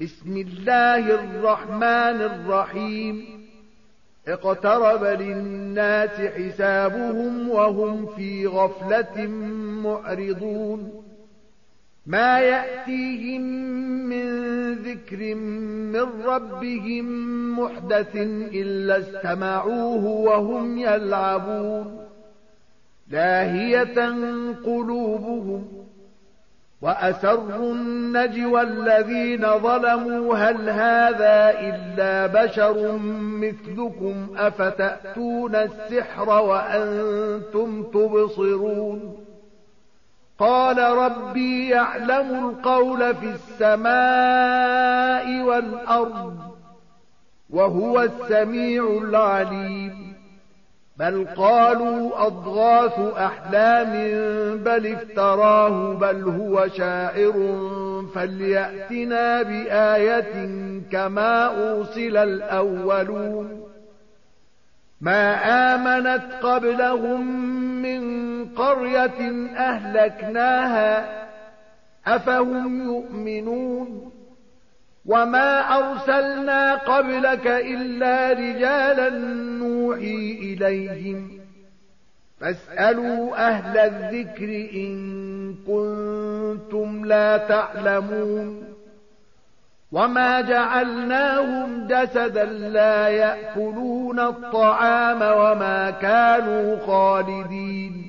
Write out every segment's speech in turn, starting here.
بسم الله الرحمن الرحيم اقترب للناس حسابهم وهم في غفلة معرضون ما يأتيهم من ذكر من ربهم محدث إلا استمعوه وهم يلعبون لاهية قلوبهم وأسروا النجوى الذين ظلموا هل هذا إلا بشر مثلكم أفتأتون السحر وأنتم تبصرون قال ربي يعلم القول في السماء والأرض وهو السميع العليم بل قالوا أضغاث أحلام بل افتراه بل هو شاعر فليأتنا بآية كما أرسل الأولون ما آمنت قبلهم من قرية أهلكناها أفهم يؤمنون وما أرسلنا قبلك إلا رجالا نوحي إليهم فاسألوا أهل الذكر إن كنتم لا تعلمون وما جعلناهم جسدا لا يأكلون الطعام وما كانوا خالدين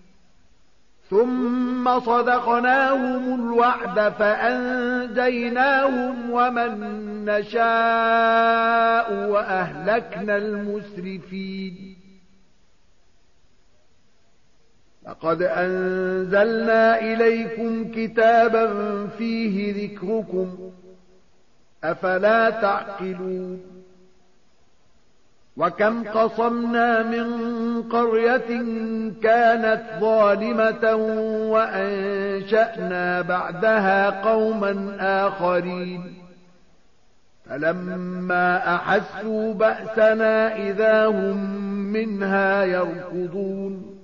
ثم صدقناهم الوعد فأنجيناهم ومن نشاء وأهلكنا المسرفين لقد أنزلنا إليكم كتابا فيه ذكركم أفلا تعقلون وكم قصمنا من قرية كانت ظالمة وأنشأنا بعدها قوما آخرين فلما أحسوا بأسنا إذا هم منها يركضون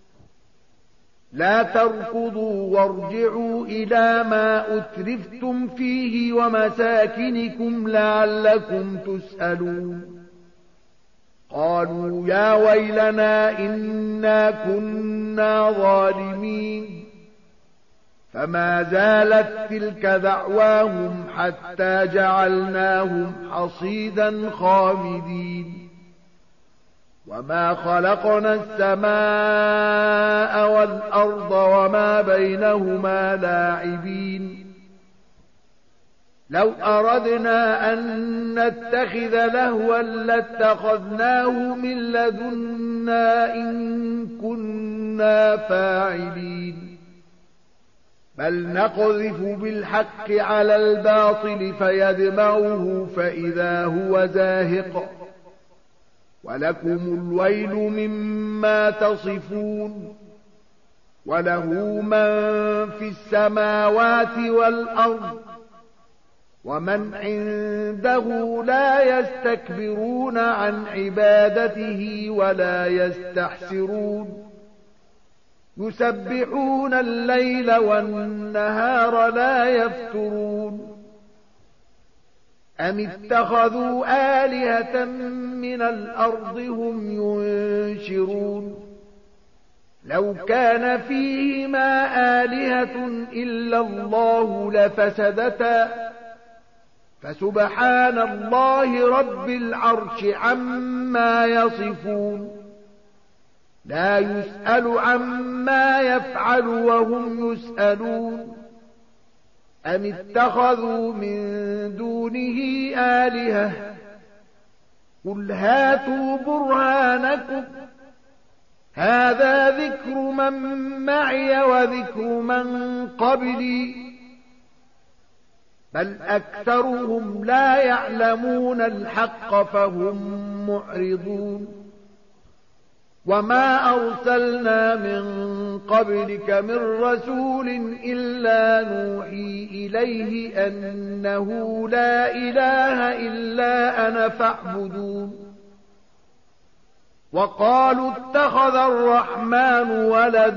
لا تركضوا وارجعوا إلى ما أترفتم فيه ومساكنكم لعلكم تسألون قالوا يا ويلنا إنا كنا ظالمين فما زالت تلك دعواهم حتى جعلناهم حصيدا خامدين وما خلقنا السماء والأرض وما بينهما لاعبين لو أردنا أن نتخذ لهوا لاتخذناه من لدنا إن كنا فاعلين بل نقذف بالحق على الباطل فيدمغه فإذا هو زاهق ولكم الويل مما تصفون وله من في السماوات والأرض ومن عنده لا يستكبرون عن عبادته ولا يستحسرون يسبحون الليل والنهار لا يفترون أم اتخذوا آلهة من الأرض هم ينشرون لو كان فيهما آلهة إلا الله لفسدتا فسبحان الله رب العرش عما يصفون لا يسأل عما يفعل وهم يسألون أم اتخذوا من دونه آلهة قل هاتوا برهانكم هذا ذكر من معي وذكر من قبلي بل أكثرهم لا يعلمون الحق فهم معرضون وما أرسلنا من قبلك من رسول إلا نوحي إليه أنه لا إله إلا أنا فاعبدون وقالوا اتخذ الرحمن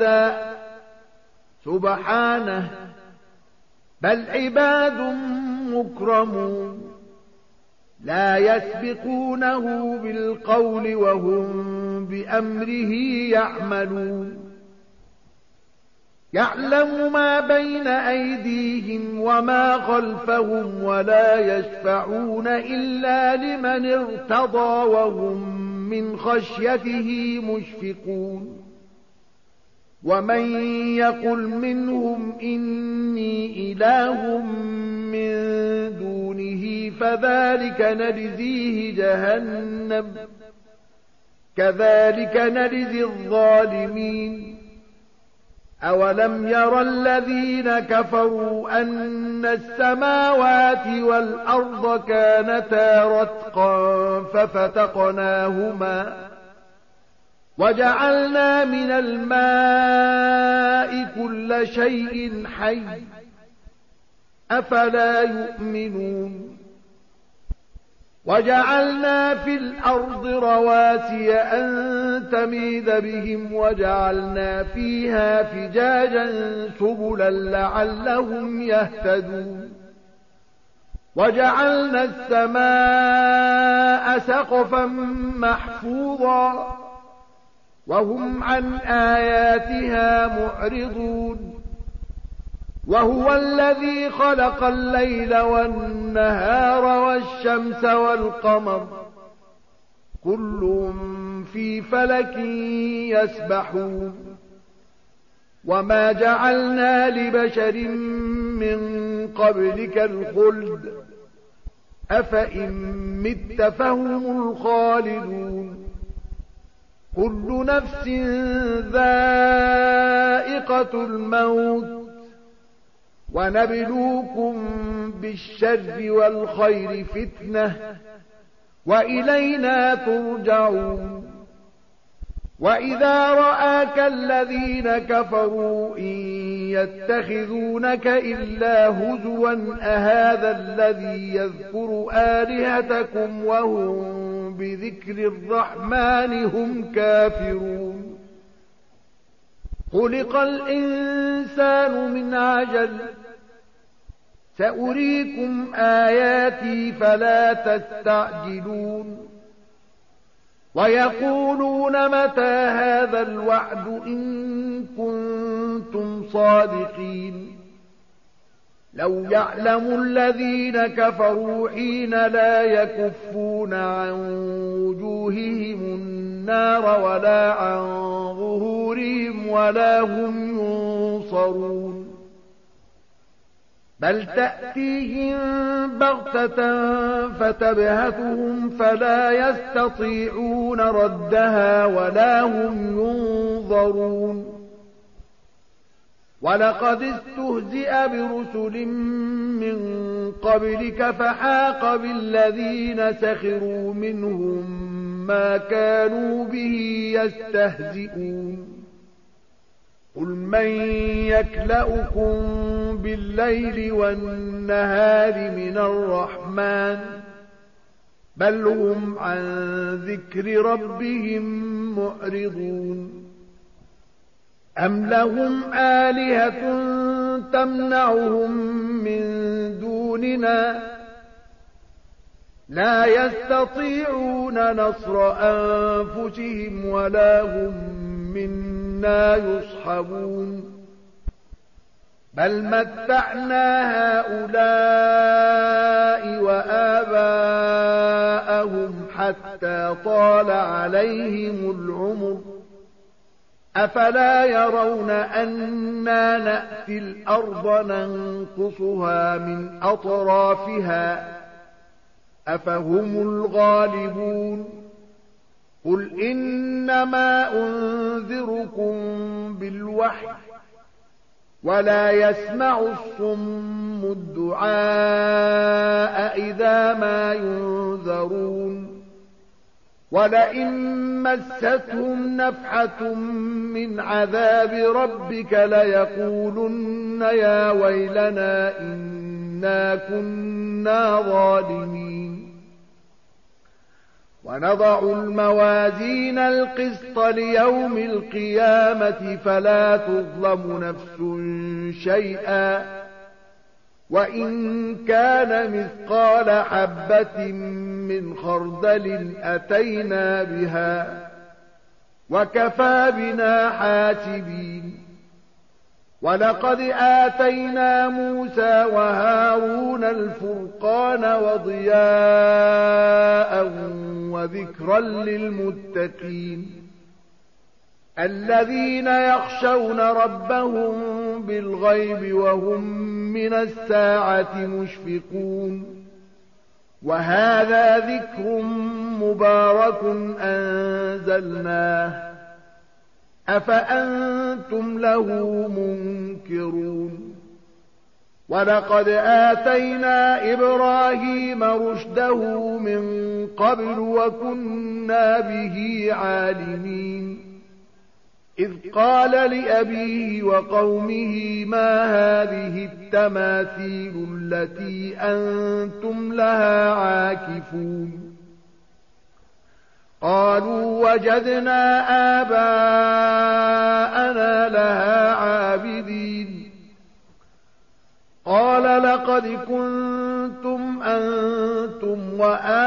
ولدا سبحانه بل عباد مكرمون لا يسبقونه بالقول وهم بأمره يعملون يعلم ما بين أيديهم وما خلفهم ولا يشفعون إلا لمن ارتضى وهم من خشيته مشفقون ومن يقل منهم إني إله من دونه فذلك نجزيه جهنم كذلك نجزي الظالمين أولم ير الذين كفروا أن السماوات والأرض كانتا رتقا ففتقناهما وجعلنا من الماء كل شيء حي أفلا يؤمنون وجعلنا في الأرض رواسي أن تميد بهم وجعلنا فيها فجاجا سبلا لعلهم يهتدون وجعلنا السماء سقفا محفوظا وهم عن آياتها معرضون وهو الذي خلق الليل والنهار والشمس والقمر كل في فلك يسبحون وما جعلنا لبشر من قبلك الخلد أفإن مت فهم الخالدون كل نفس ذائقة الموت ونبلوكم بالشر والخير فتنة وإلينا ترجعون وإذا رآك الذين كفروا إن يتخذونك إلا هزوا أهذا الذي يذكر آلهتكم وهم بذكر الرحمن هم كافرون خلق الإنسان من عجل سأريكم آياتي فلا تستعجلون ويقولون متى هذا الوعد إن كنتم صادقين لو يعلم الذين كفروا حين لا يكفون عن وجوههم النار ولا عن ظهورهم ولا هم ينصرون بل تأتيهم بغتة فتبهتهم فلا يستطيعون ردها ولا هم ينظرون ولقد استهزئ برسل من قبلك فحاق بالذين سخروا منهم ما كانوا به يستهزئون قل من يكلؤكم بالليل والنهار من الرحمن بل هم عن ذكر ربهم معرضون أم لهم آلهة تمنعهم من دوننا لا يستطيعون نصر أنفسهم ولا هم منا يصحبون بل متعنا هؤلاء وآباءهم حتى طال عليهم العمر أفلا يرون أنا نأتي الأرض ننقصها من أطرافها أفهم الغالبون قل إنما أنذركم بالوحي ولا يسمع الصم الدعاء إذا ما ينذرون ولئن مستهم نفحة من عذاب ربك ليقولن يا ويلنا إنا كنا ظالمين ونضع الموازين القسط ليوم القيامة فلا تظلم نفس شيئا وإن كان مثقال حبة من خردل أتينا بها وكفى بنا حاسبين ولقد آتينا موسى وهارون الفرقان وضياء وذكرا للمتقين الذين يخشون ربهم بالغيب وهم من الساعة مشفقون وهذا ذكر مبارك أنزلناه أفأنتم له منكرون ولقد آتينا إبراهيم رشده من قبل وكنا به عالمين إذ قال لأبيه وقومه ما هذه التماثيل التي أنتم لها عاكفون قالوا وجدنا آباءنا لها عابدين قال لقد كنتم أنتم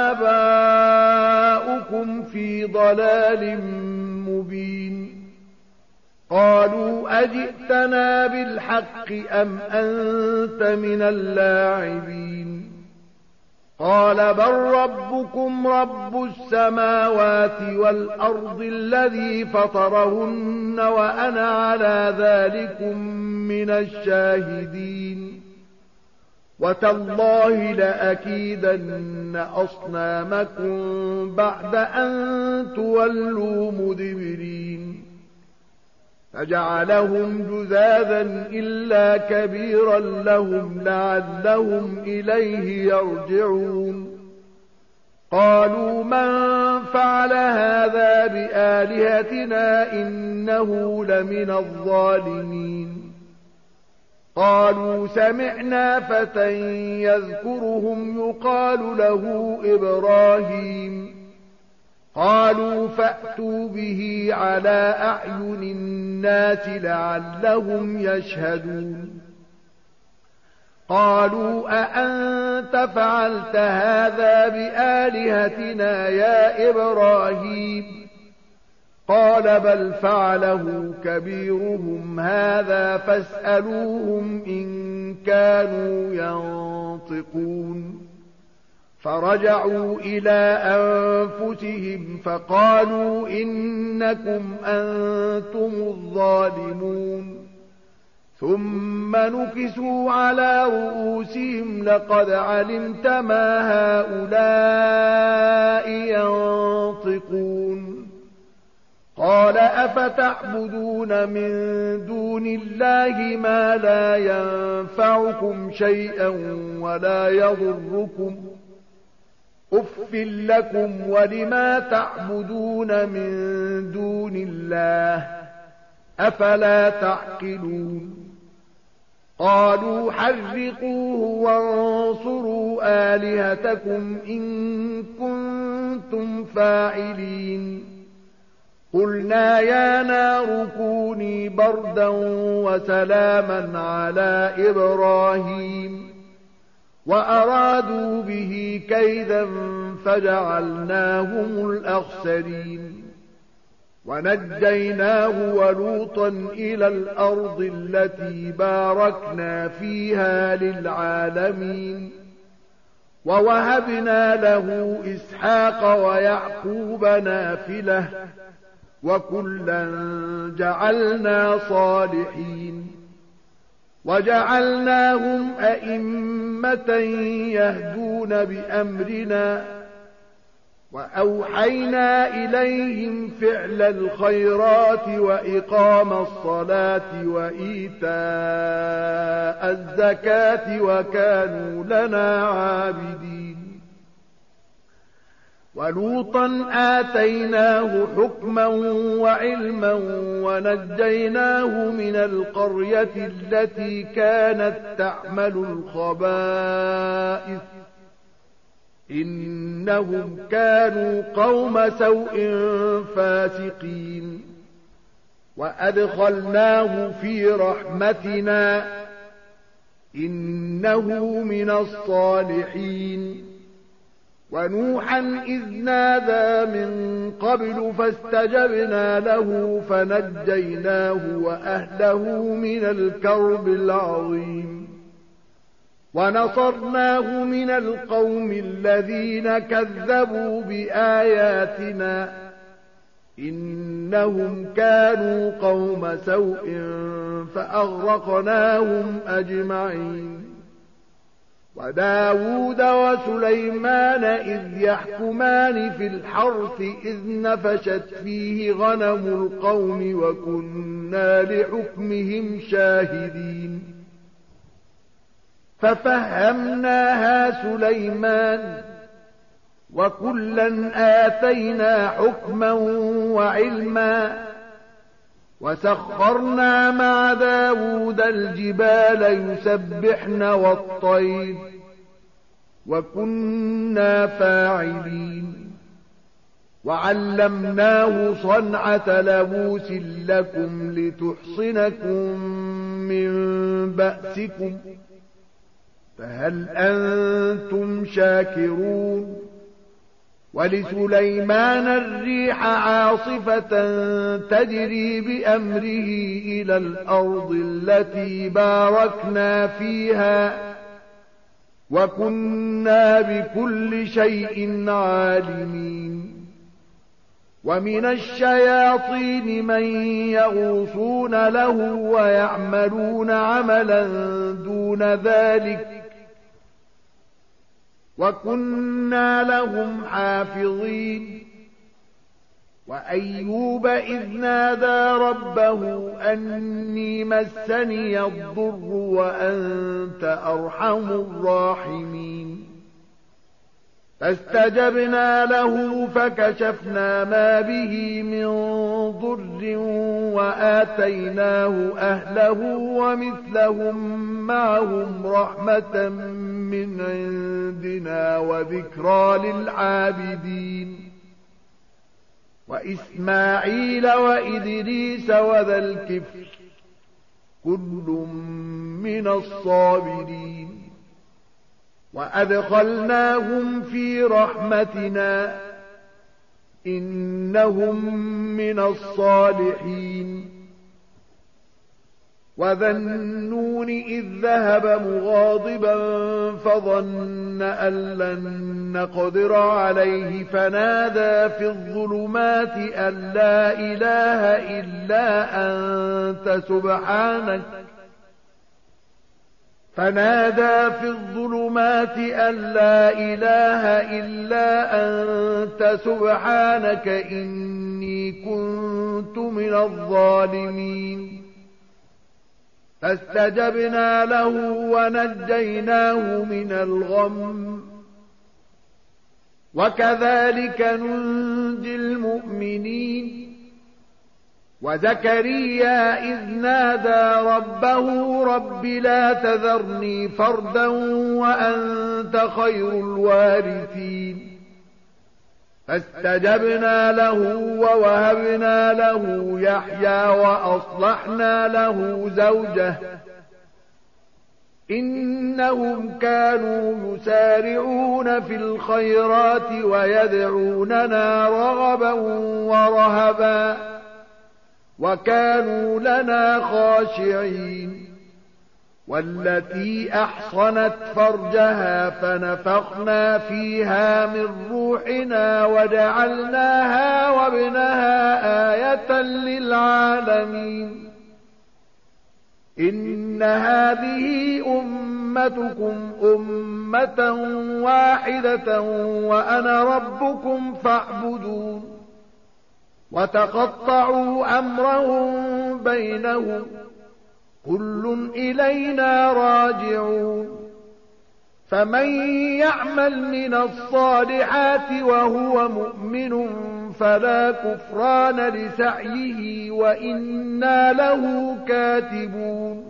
وآباؤكم في ضلال مبين قالوا أجئتنا بالحق أم أنت من اللاعبين قال بل ربكم رب السماوات والأرض الذي فطرهن وأنا على ذلكم من الشاهدين وتالله لأكيدن أصنامكم بعد أن تولوا مدبرين فجعلهم جذاذا إلا كبيرا لهم لعلهم إليه يرجعون قالوا من فعل هذا بآلهتنا إنه لمن الظالمين قالوا سمعنا فتى يذكرهم يقال له إبراهيم قالوا فأتوا به على أعين الناس لعلهم يشهدون قالوا أأنت فعلت هذا بآلهتنا يا إبراهيم قال بل فعله كبيرهم هذا فاسألوهم إن كانوا ينطقون فرجعوا إلى أنفسهم فقالوا إنكم أنتم الظالمون ثم نكسوا على رؤوسهم لقد علمت ما هؤلاء ينطقون قال أفتعبدون من دون الله ما لا ينفعكم شيئا ولا يضركم أف لكم ولما تعبدون من دون الله أفلا تعقلون قالوا حرقوه وانصروا آلهتكم إن كنتم فاعلين قلنا يا نار كوني بردا وسلاما على إبراهيم وأرادوا به كيدا فجعلناهم الأخسرين ونجيناه ولوطا إلى الأرض التي باركنا فيها للعالمين ووهبنا له إسحاق ويعقوب نافلة وكلا جعلنا صالحين وجعلناهم أئمة يهدون بأمرنا وأوحينا إليهم فعل الخيرات وإقام الصلاة وإيتاء الزكاة وكانوا لنا عابدين ولوطا آتيناه حكما وعلما ونجيناه من القرية التي كانت تعمل الخبائث إنهم كانوا قوم سوء فاسقين وأدخلناه في رحمتنا إنه من الصالحين. ونوحا إذ نادى من قبل فاستجبنا له فنجيناه وأهله من الكرب العظيم. ونصرناه من القوم الذين كذبوا بآياتنا إنهم كانوا قوم سوء فأغرقناهم أجمعين. وداود وسليمان إذ يحكمان في الحرث إذ نفشت فيه غنم القوم وكنا لحكمهم شاهدين. ففهمناها سليمان وكلا آتينا حكما وعلما. وسخرنا مع داود الجبال يسبحن والطير وكنا فاعلين. وعلمناه صنعة لبوس لكم لتحصنكم من بأسكم فهل أنتم شاكرون؟ ولسليمان الريح عاصفة تجري بأمره إلى الأرض التي باركنا فيها وكنا بكل شيء عالمين. ومن الشياطين من يغوصون له ويعملون عملا دون ذلك وكنا لهم حافظين. وأيوب إذ نادى ربه أني مسني الضر وأنت أرحم الراحمين. فاستجبنا له فكشفنا ما به من ضر وآتيناه أهله ومثلهم معهم رحمة من عندنا وذكرى للعابدين. وإسماعيل وإدريس وذا الكفل كل من الصابرين. وأدخلناهم في رحمتنا إنهم من الصالحين. وذا النون إذ ذهب مغاضبا فظن أن لن نقدر عليه فنادى في الظلمات أن لا إله إلا أنت سبحانك إني كنت من الظالمين. فاستجبنا له ونجيناه من الغم وكذلك ننجي المؤمنين. وزكريا إذ نادى ربه رب لا تذرني فردا وأنت خير الوارثين. فاستجبنا له ووهبنا له يحيى وأصلحنا له زوجه إنهم كانوا يسارعون في الخيرات ويدعوننا رغبا ورهبا وكانوا لنا خاشعين. والتي أحصنت فرجها فنفخنا فيها من روحنا وجعلناها وابنها آية للعالمين. إن هذه أمتكم أمة واحدة وأنا ربكم فاعبدون. وتقطعوا أمرهم بينهم كل إلينا راجعون. فمن يعمل من الصالحات وهو مؤمن فلا كفران لسعيه وإنا له كاتبون.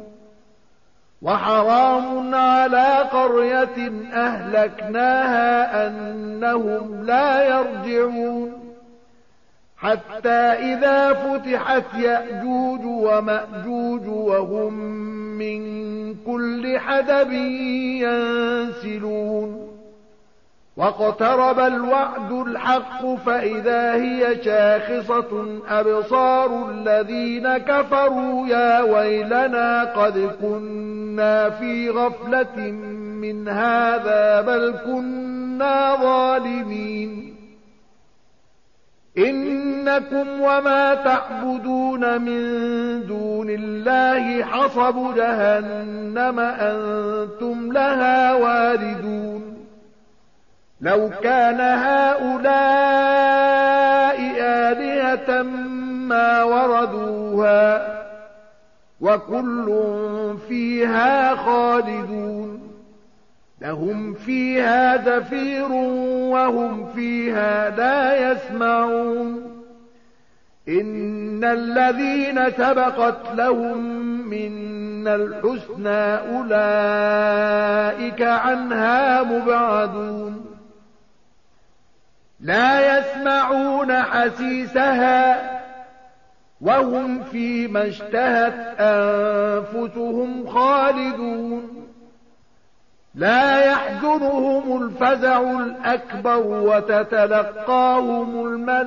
وحرام على قرية أهلكناها أنهم لا يرجعون. حتى إذا فتحت يأجوج ومأجوج وهم من كل حدب ينسلون واقترب الوعد الحق فإذا هي شاخصة أبصار الذين كفروا يا ويلنا قد كنا في غفلة من هذا بل كنا ظالمين إنكم وما تعبدون من دون الله حصب جهنم أنتم لها واردون لو كان هؤلاء آلهة ما وردوها وكل فيها خالدون لهم فيها زفير وهم فيها لا يسمعون إن الذين سبقت لهم منا الحسنى أولئك عنها مبعدون لا يسمعون حسيسها وهم فيما اشتهت أنفسهم خالدون لا يحزنهم الفزع الأكبر وتتلقاهم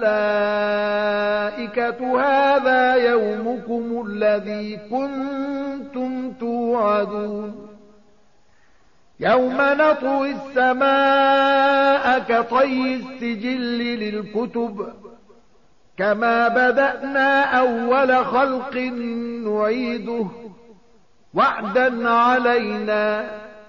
الملائكة هذا يومكم الذي كنتم توعدون يوم نطوي السماء كطي السجل للكتب كما بدأنا أول خلق نعيده وعدا علينا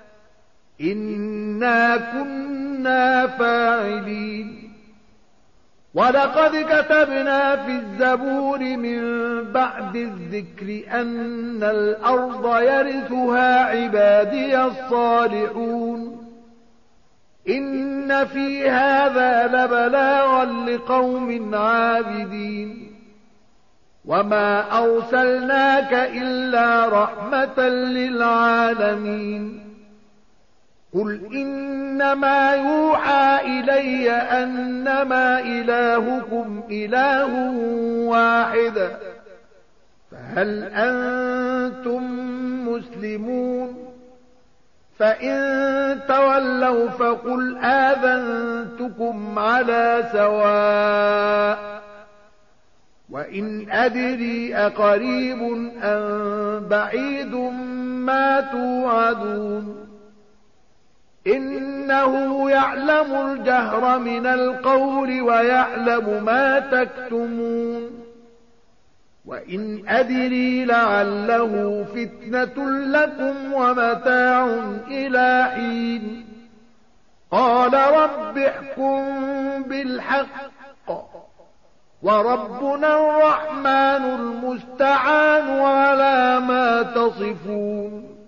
إنا كنا فاعلين ولقد كتبنا في الزبور من بعد الذكر أن الأرض يرثها عبادي الصالحون إن في هذا لبلاغا لقوم عابدين وما أرسلناك إلا رحمة للعالمين قل إنما يوحى إلي أنما إلهكم إله واحد فهل أنتم مسلمون فإن تولوا فقل آذنتكم على سواء وإن أدري أقريب أم بعيد ما توعدون إنه يعلم الجهر من القول ويعلم ما تكتمون وإن أدري لعله فتنة لكم ومتاع إلى حين قال رب احكم بالحق وربنا الرحمن المستعان على ما تصفون